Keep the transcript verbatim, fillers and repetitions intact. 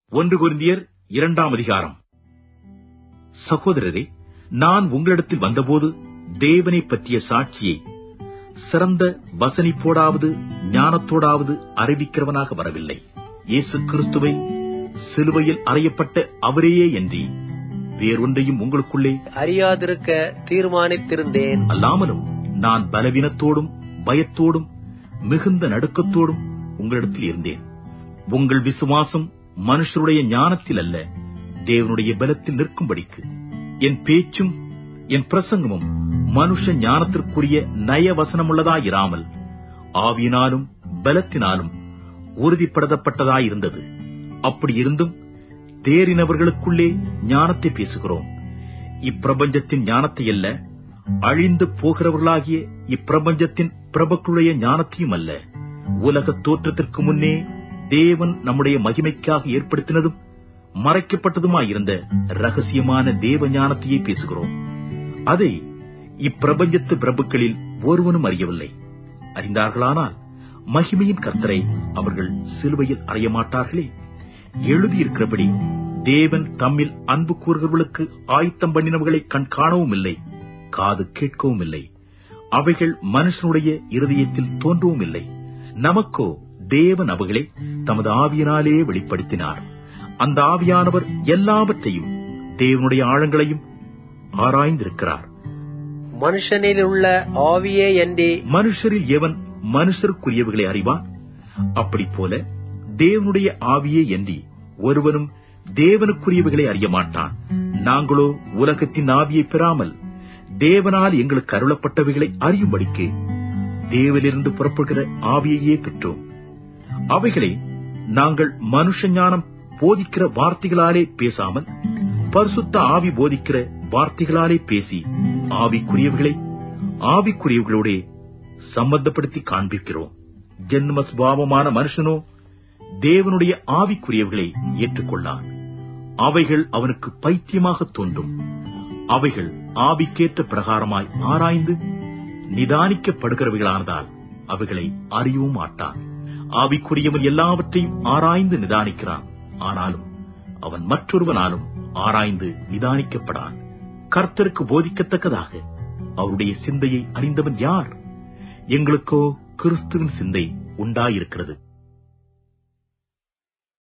ஒன்று கொரிந்தியர் இரண்டாம் அதிகாரம். சகோதரரே, நான் உங்களிடத்தில் வந்தபோது தேவனை பற்றிய சாட்சியை சிறந்த வசனிப்போடாவது ஞானத்தோடாவது அறிவிக்கிறவனாக வரவில்லை. இயேசு கிறிஸ்துவை சிலுவையில் அறையப்பட்ட அவரையே என்று வேறொன்றையும் உங்களுக்குள்ளே அறியாதிருக்க தீர்மானித்திருந்தேன். அல்லாமலும் நான் பலவீனத்தோடும் பயத்தோடும் மிகுந்த நடுக்கத்தோடும் உங்களிடத்தில் இருந்தேன். உங்கள் விசுவாசம் மனுஷருடைய ஞானத்தில் அல்ல, தேவனுடைய பலத்தில் நிற்கும்படிக்கு என் பேச்சும் என் பிரசங்கமும் மனுஷ ஞானத்திற்குரிய நயவசனமுள்ளதாயிராமல் ஆவியினாலும் பலத்தினாலும் உறுதிப்படுத்தப்பட்டதாயிருந்தது. அப்படி இருந்தும் தேறினவர்களுக்குள்ளே ஞானத்தை பேசுகிறோம். இப்பிரபஞ்சத்தின் ஞானத்தை அல்ல, அழிந்து போகிறவர்களாகிய இப்பிரபஞ்சத்தின் பிரபுக்களுடைய ஞானத்தையும் அல்ல, உலக தோற்றத்திற்கு முன்னே தேவன் நம்முடைய மகிமைக்காக ஏற்படுத்தினதும் மறைக்கப்பட்டதுமாயிருந்த ரகசியமான தேவ ஞானத்தையே பேசுகிறோம். அதை இப்பிரபஞ்சத்து பிரபுக்களில் ஒருவனும் அறியவில்லை. அறிந்தார்களானால் மகிமையின் கர்த்தரை அவர்கள் சிலுவையில் அறைய மாட்டார்களே. எழுதியிருக்கிறபடி தேவன் தம்மில் அன்பு கூறுகிறவர்களுக்கு ஆயத்தம் பண்ணினவர்களை கண் காணவும் இல்லை, காது கேட்கவும் இல்லை, அவைகள் மனுஷனுடைய இருதயத்தில் தோன்றவும் இல்லை. நமக்கோ தேவன் அவைகளை தமது ஆவியினாலே வெளிப்படுத்தினார். அந்த ஆவியானவர் எல்லாவற்றையும் தேவனுடைய ஆழங்களையும் ஆராய்ந்திருக்கிறார். மனுஷனில் உள்ள ஆவியே என்றே மனுஷரில் எவன் மனுஷருக்குரியவைகளை அறிவான்? அப்படி போல தேவனுடைய ஆவியே என்றி ஒருவனும் தேவனுக்குரியவைகளை அறிய மாட்டான். நாங்களோ உலகத்தின் ஆவியை பெறாமல் தேவனால் எங்களுக்கு அருளப்பட்டவைகளை அறியும்படிக்கு தேவனிலிருந்து புறப்படுகிற ஆவியையே பெற்றோம். அவைகளை நாங்கள் மனுஷ ஞானம் போதிக்கிற வார்த்தைகளாலே பேசாமல் பரிசுத்த ஆவி போதிக்கிற வார்த்தைகளாலே பேசி ஆவிக்குரியவைகளை ஆவிக்குரியவர்களோட சம்பந்தப்படுத்தி காண்பிக்கிறோம். ஜென்ம சுபாவமான மனுஷனோ தேவனுடைய ஆவிக்குரியவர்களை ஏற்றுக்கொள்ளான். அவைகள் அவனுக்கு பைத்தியமாக தோன்றும். அவைகள் ஆவிக்கேற்ற பிரகாரமாய் ஆராய்ந்து நிதானிக்கப்படுகிறவைகளானதால் அவைகளை அறியவும் மாட்டான். ஆவிக்குரியவன் எல்லாவற்றையும் ஆராய்ந்து நிதானிக்கிறான், ஆனாலும் அவன் மற்றொருவனாலும் ஆராய்ந்து நிதானிக்கப்படான். கர்த்தருக்கு போதிக்கத்தக்கதாக அவருடைய சிந்தையை அறிந்தவன் யார்? எங்களுக்கோ கிறிஸ்துவின் சிந்தை உண்டாயிருக்கிறது.